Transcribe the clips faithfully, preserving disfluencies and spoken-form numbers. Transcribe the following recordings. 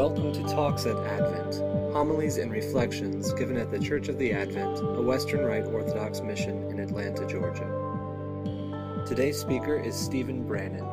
Welcome to Talks at Advent, homilies and reflections given at the Church of the Advent, a Western Rite Orthodox mission in Atlanta, Georgia. Today's speaker is Stephen Brannan.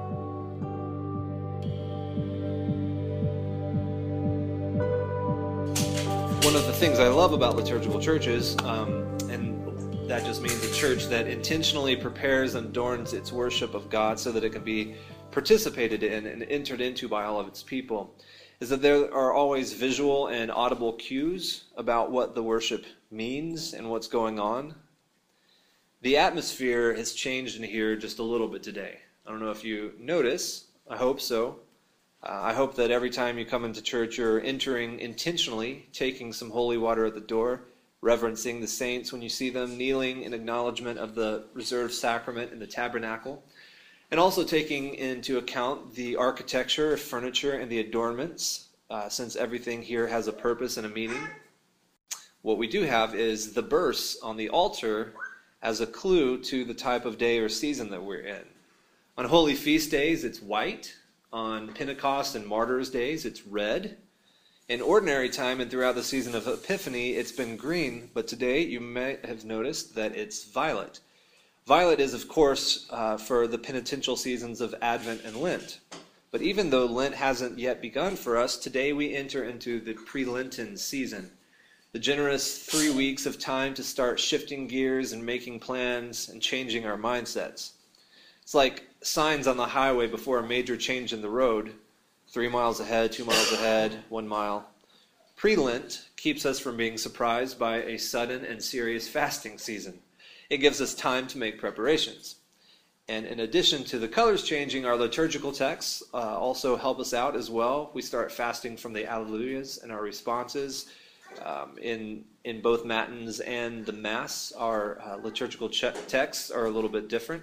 One of the things I love about liturgical churches, um, and that just means a church that intentionally prepares and adorns its worship of God so that it can be participated in and entered into by all of its people, is that there are always visual and audible cues about what the worship means and what's going on. The atmosphere has changed in here just a little bit today. I don't know if you notice. I hope so. Uh, I hope that every time you come into church, you're entering intentionally, taking some holy water at the door, reverencing the saints when you see them, kneeling in acknowledgement of the reserved sacrament in the tabernacle, and also taking into account the architecture, furniture, and the adornments, uh, since everything here has a purpose and a meaning. What we do have is the burse on the altar as a clue to the type of day or season that we're in. On holy feast days, it's white. On Pentecost and Martyrs' days, it's red. In ordinary time and throughout the season of Epiphany, it's been green, but today you may have noticed that it's violet. Violet is, of course, uh, for the penitential seasons of Advent and Lent. But even though Lent hasn't yet begun for us, today we enter into the pre-Lenten season, the generous three weeks of time to start shifting gears and making plans and changing our mindsets. It's like signs on the highway before a major change in the road, three miles ahead, two miles ahead, one mile. Pre-Lent keeps us from being surprised by a sudden and serious fasting season. It gives us time to make preparations. And in addition to the colors changing, our liturgical texts uh, also help us out as well. We start fasting from the Alleluias and our responses. Um, in in both Matins and the Mass, our uh, liturgical ch- texts are a little bit different.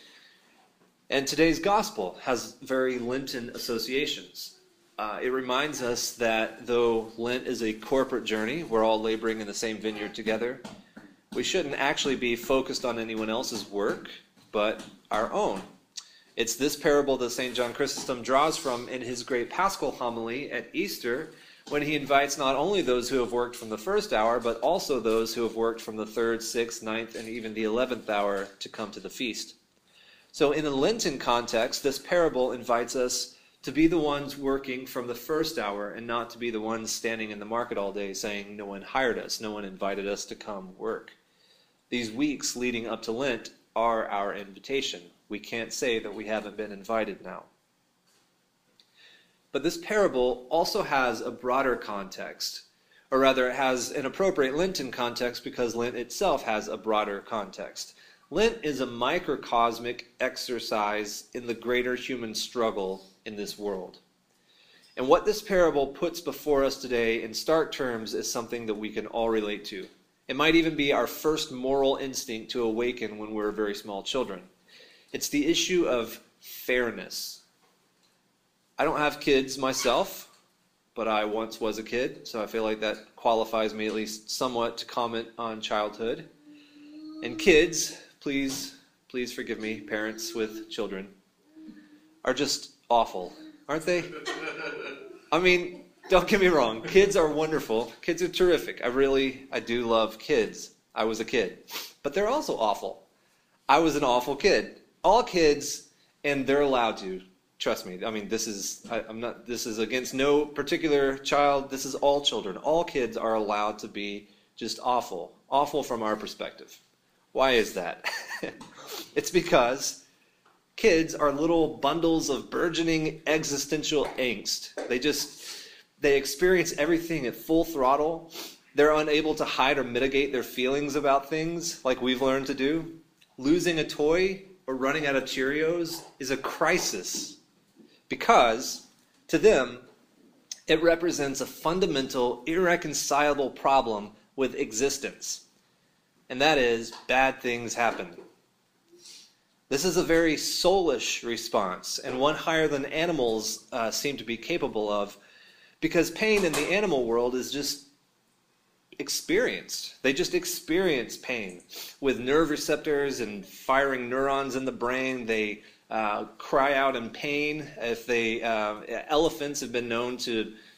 And today's gospel has very Lenten associations. Uh, it reminds us that though Lent is a corporate journey, we're all laboring in the same vineyard together, we shouldn't actually be focused on anyone else's work, but our own. It's this parable that Saint John Chrysostom draws from in his great Paschal homily at Easter, when he invites not only those who have worked from the first hour, but also those who have worked from the third, sixth, ninth, and even the eleventh hour to come to the feast. So in a Lenten context, this parable invites us to be the ones working from the first hour and not to be the ones standing in the market all day saying, no one hired us, no one invited us to come work. These weeks leading up to Lent are our invitation. We can't say that we haven't been invited now. But this parable also has a broader context, or rather it has an appropriate Lenten context because Lent itself has a broader context. Lent is a microcosmic exercise in the greater human struggle in this world. And what this parable puts before us today in stark terms is something that we can all relate to. It might even be our first moral instinct to awaken when we're very small children. It's the issue of fairness. I don't have kids myself, but I once was a kid, so I feel like that qualifies me at least somewhat to comment on childhood. And kids, please, please forgive me, parents with children, are just awful, aren't they? I mean, don't get me wrong. Kids are wonderful. Kids are terrific. I really, I do love kids. I was a kid. But they're also awful. I was an awful kid. All kids, and they're allowed to. Trust me. I mean, this is, I, I'm not, this is against no particular child. This is all children. All kids are allowed to be just awful. Awful from our perspective. Why is that? It's because kids are little bundles of burgeoning existential angst. They just, they experience everything at full throttle. They're unable to hide or mitigate their feelings about things like we've learned to do. Losing a toy or running out of Cheerios is a crisis because, to them, it represents a fundamental, irreconcilable problem with existence. And that is, bad things happen. This is a very soulish response, and one higher than animals uh, seem to be capable of, because pain in the animal world is just experienced. They just experience pain. With nerve receptors and firing neurons in the brain, they uh, cry out in pain. If they, uh, elephants have been known to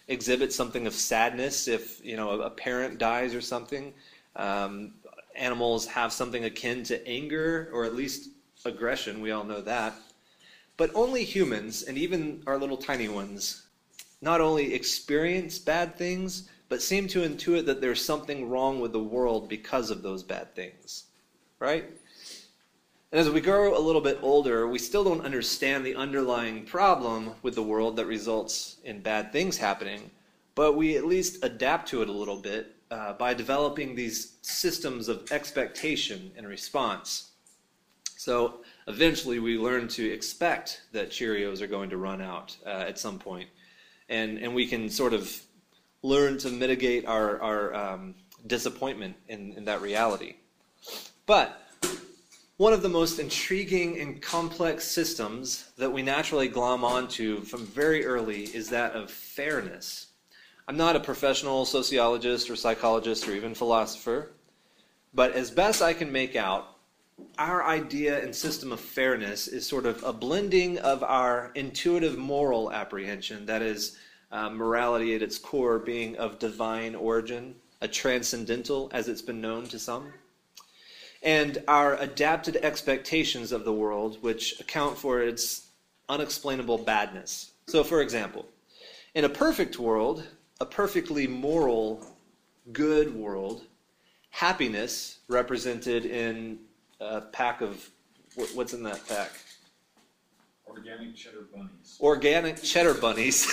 exhibit something of sadness if, you know, a parent dies or something. Um, animals have something akin to anger, or at least aggression. We all know that. But only humans, and even our little tiny ones, not only experience bad things, but seem to intuit that there's something wrong with the world because of those bad things. Right? And as we grow a little bit older, we still don't understand the underlying problem with the world that results in bad things happening, but we at least adapt to it a little bit uh, by developing these systems of expectation and response. So eventually we learn to expect that Cheerios are going to run out uh, at some point, and, and we can sort of learn to mitigate our, our um, disappointment in, in that reality. But one of the most intriguing and complex systems that we naturally glom onto from very early is that of fairness. I'm not a professional sociologist or psychologist or even philosopher, but as best I can make out, our idea and system of fairness is sort of a blending of our intuitive moral apprehension, that is, uh, morality at its core being of divine origin, a transcendental, as it's been known to some, and our adapted expectations of the world, which account for its unexplainable badness. So, for example, in a perfect world, a perfectly moral, good world, happiness represented in a pack of, what's in that pack? Organic cheddar bunnies. Organic cheddar bunnies.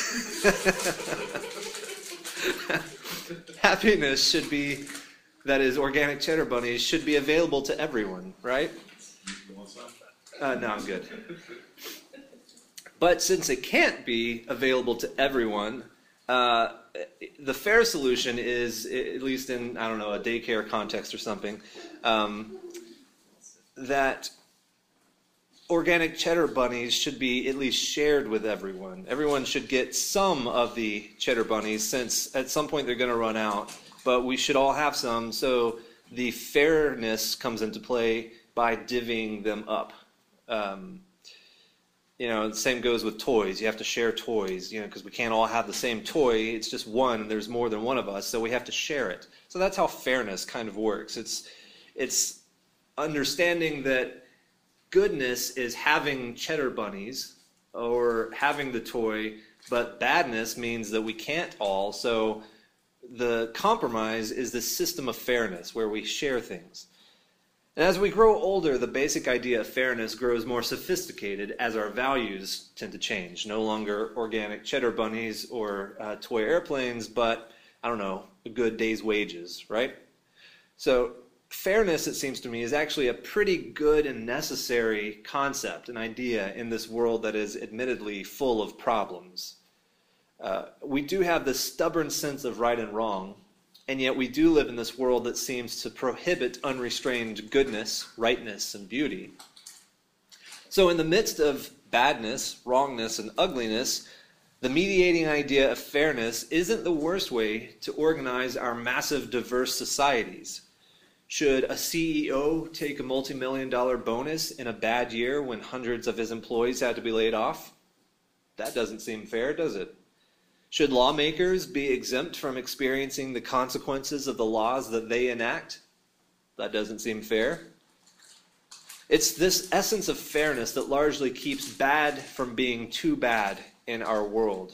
Happiness should be, that is, organic cheddar bunnies, should be available to everyone, right? You want some? Uh, no, I'm good. But since it can't be available to everyone, uh, the fair solution is, at least in, I don't know, a daycare context or something, um, that organic cheddar bunnies should be at least shared with everyone. Everyone should get some of the cheddar bunnies, since at some point they're going to run out. But we should all have some, so the fairness comes into play by divvying them up. Um, you know, the same goes with toys. You have to share toys, you know, because we can't all have the same toy. It's just one, and there's more than one of us, so we have to share it. So that's how fairness kind of works. It's, it's understanding that goodness is having cheddar bunnies or having the toy, but badness means that we can't all, so the compromise is the system of fairness where we share things. And as we grow older, the basic idea of fairness grows more sophisticated as our values tend to change. No longer organic cheddar bunnies or uh, toy airplanes, but, I don't know, a good day's wages, right? So fairness, it seems to me, is actually a pretty good and necessary concept, an idea in this world that is admittedly full of problems. Uh, we do have this stubborn sense of right and wrong, and yet we do live in this world that seems to prohibit unrestrained goodness, rightness, and beauty. So in the midst of badness, wrongness, and ugliness, the mediating idea of fairness isn't the worst way to organize our massive, diverse societies. Should a C E O take a multi-million dollar bonus in a bad year when hundreds of his employees had to be laid off? That doesn't seem fair, does it? Should lawmakers be exempt from experiencing the consequences of the laws that they enact? That doesn't seem fair. It's this essence of fairness that largely keeps bad from being too bad in our world.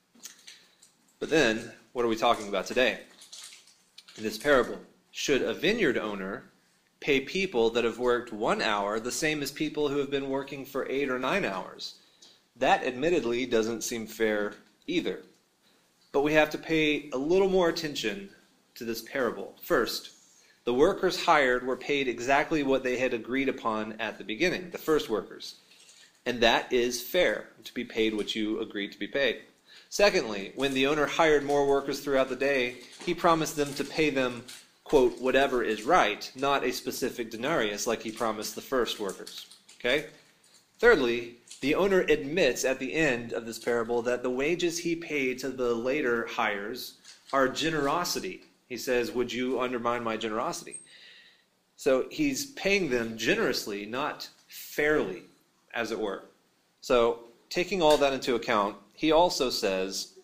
But then, what are we talking about today? In this parable, should a vineyard owner pay people that have worked one hour the same as people who have been working for eight or nine hours? That admittedly doesn't seem fair either. But we have to pay a little more attention to this parable. First, the workers hired were paid exactly what they had agreed upon at the beginning, the first workers. And that is fair, to be paid what you agreed to be paid. Secondly, when the owner hired more workers throughout the day, he promised them to pay them, quote, whatever is right, not a specific denarius like he promised the first workers. Okay? Thirdly, the owner admits at the end of this parable that the wages he paid to the later hires are generosity. He says, would you undermine my generosity? So he's paying them generously, not fairly, as it were. So taking all that into account, he also says,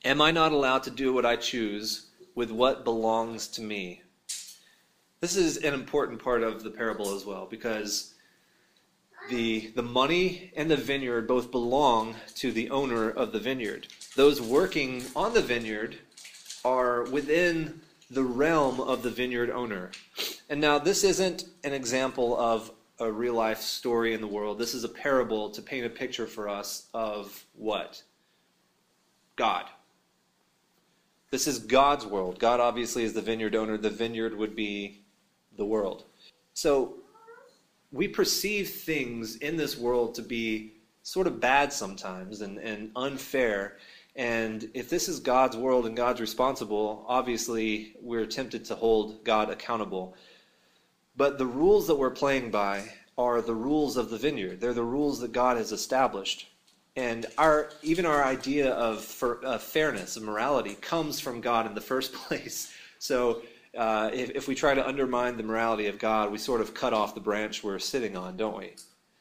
Am I not allowed to do what I choose with what belongs to me? This is an important part of the parable as well, because the, the money and the vineyard both belong to the owner of the vineyard. Those working on the vineyard are within the realm of the vineyard owner. And now this isn't an example of a real-life story in the world. This is a parable to paint a picture for us of what? God. This is God's world. God obviously is the vineyard owner. The vineyard would be the world. So we perceive things in this world to be sort of bad sometimes and, and unfair. And if this is God's world and God's responsible, obviously we're tempted to hold God accountable. But the rules that we're playing by are the rules of the vineyard. They're the rules that God has established. And our even our idea of for, uh, fairness and morality comes from God in the first place. So uh, if, if we try to undermine the morality of God, we sort of cut off the branch we're sitting on, don't we?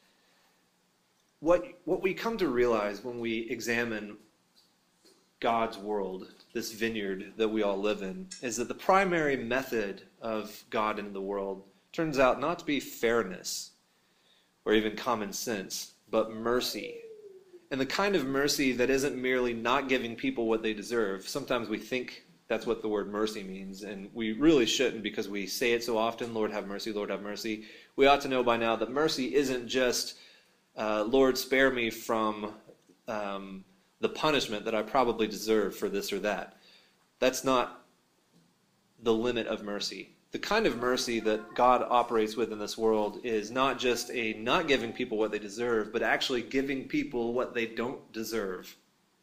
What, what we come to realize when we examine God's world, this vineyard that we all live in, is that the primary method of God in the world turns out not to be fairness or even common sense, but mercy. And the kind of mercy that isn't merely not giving people what they deserve. Sometimes we think that's what the word mercy means, and we really shouldn't, because we say it so often, Lord have mercy, Lord have mercy. We ought to know by now that mercy isn't just, uh, Lord spare me from um, the punishment that I probably deserve for this or that. That's not the limit of mercy. The kind of mercy that God operates with in this world is not just a not giving people what they deserve, but actually giving people what they don't deserve.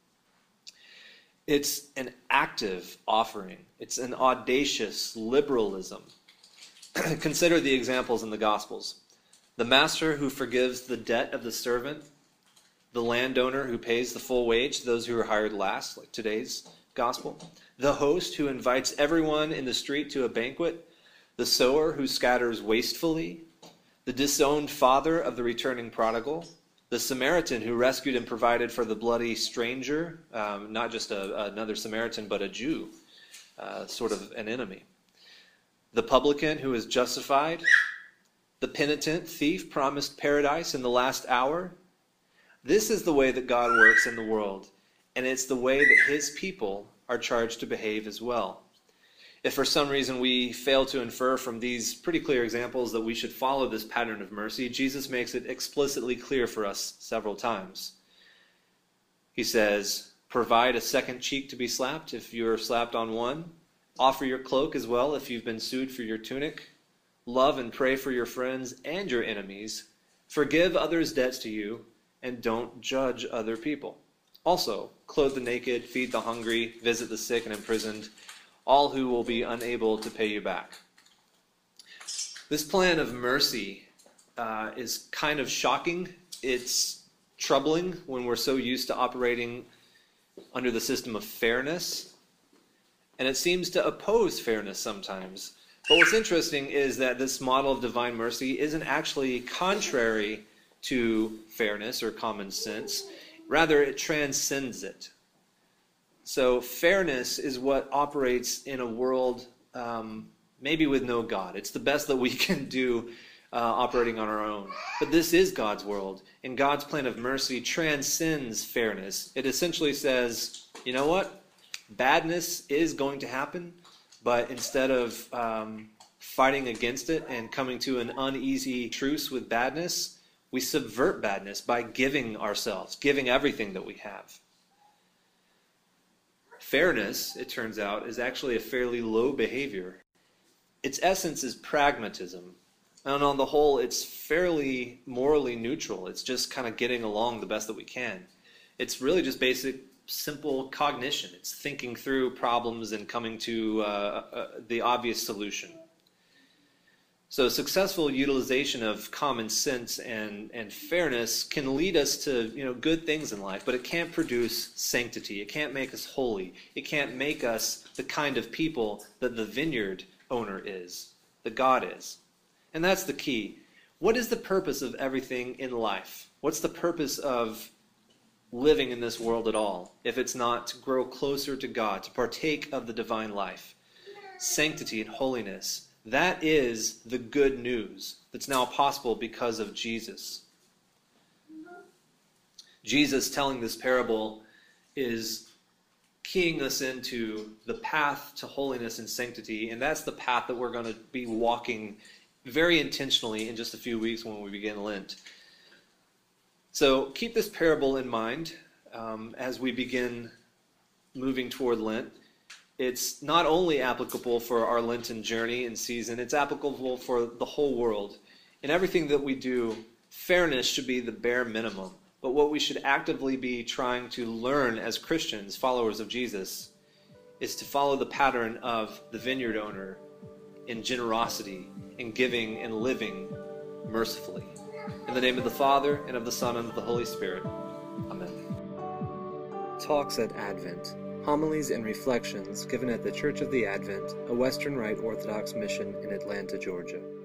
It's an active offering. It's an audacious liberalism. Consider the examples in the Gospels. The master who forgives the debt of the servant, the landowner who pays the full wage to those who are hired last, like today's gospel, the host who invites everyone in the street to a banquet, the sower who scatters wastefully, the disowned father of the returning prodigal, the Samaritan who rescued and provided for the bloody stranger, um, not just a, another Samaritan, but a Jew, uh, sort of an enemy, the publican who is justified, the penitent thief promised paradise in the last hour. This is the way that God works in the world, and it's the way that his people are charged to behave as well. If for some reason we fail to infer from these pretty clear examples that we should follow this pattern of mercy, Jesus makes it explicitly clear for us several times. He says, provide a second cheek to be slapped if you're slapped on one. Offer your cloak as well if you've been sued for your tunic. Love and pray for your friends and your enemies. Forgive others' debts to you, and don't judge other people. Also, clothe the naked, feed the hungry, visit the sick and imprisoned, all who will be unable to pay you back. This plan of mercy uh, is kind of shocking. It's troubling when we're so used to operating under the system of fairness. And it seems to oppose fairness sometimes. But what's interesting is that this model of divine mercy isn't actually contrary to fairness or common sense. Rather, it transcends it. So fairness is what operates in a world um, maybe with no God. It's the best that we can do uh, operating on our own. But this is God's world, and God's plan of mercy transcends fairness. It essentially says, you know what? Badness is going to happen, but instead of um, fighting against it and coming to an uneasy truce with badness, we subvert badness by giving ourselves, giving everything that we have. Fairness, it turns out, is actually a fairly low behavior. Its essence is pragmatism. And on the whole, it's fairly morally neutral. It's just kind of getting along the best that we can. It's really just basic, simple cognition. It's thinking through problems and coming to uh, uh, the obvious solution. So successful utilization of common sense and, and fairness can lead us to, you know, good things in life, but it can't produce sanctity. It can't make us holy. It can't make us the kind of people that the vineyard owner is, that God is. And that's the key. What is the purpose of everything in life? What's the purpose of living in this world at all if it's not to grow closer to God, to partake of the divine life. Sanctity and holiness, that is the good news that's now possible because of Jesus. Jesus telling this parable is keying us into the path to holiness and sanctity, and that's the path that we're going to be walking very intentionally in just a few weeks when we begin Lent. So keep this parable in mind um, as we begin moving toward Lent. It's not only applicable for our Lenten journey and season, it's applicable for the whole world. In everything that we do, fairness should be the bare minimum. But what we should actively be trying to learn as Christians, followers of Jesus, is to follow the pattern of the vineyard owner in generosity, in giving and living mercifully. In the name of the Father, and of the Son, and of the Holy Spirit. Amen. Talks at Advent. Homilies and reflections given at the Church of the Advent, a Western Rite Orthodox mission in Atlanta, Georgia.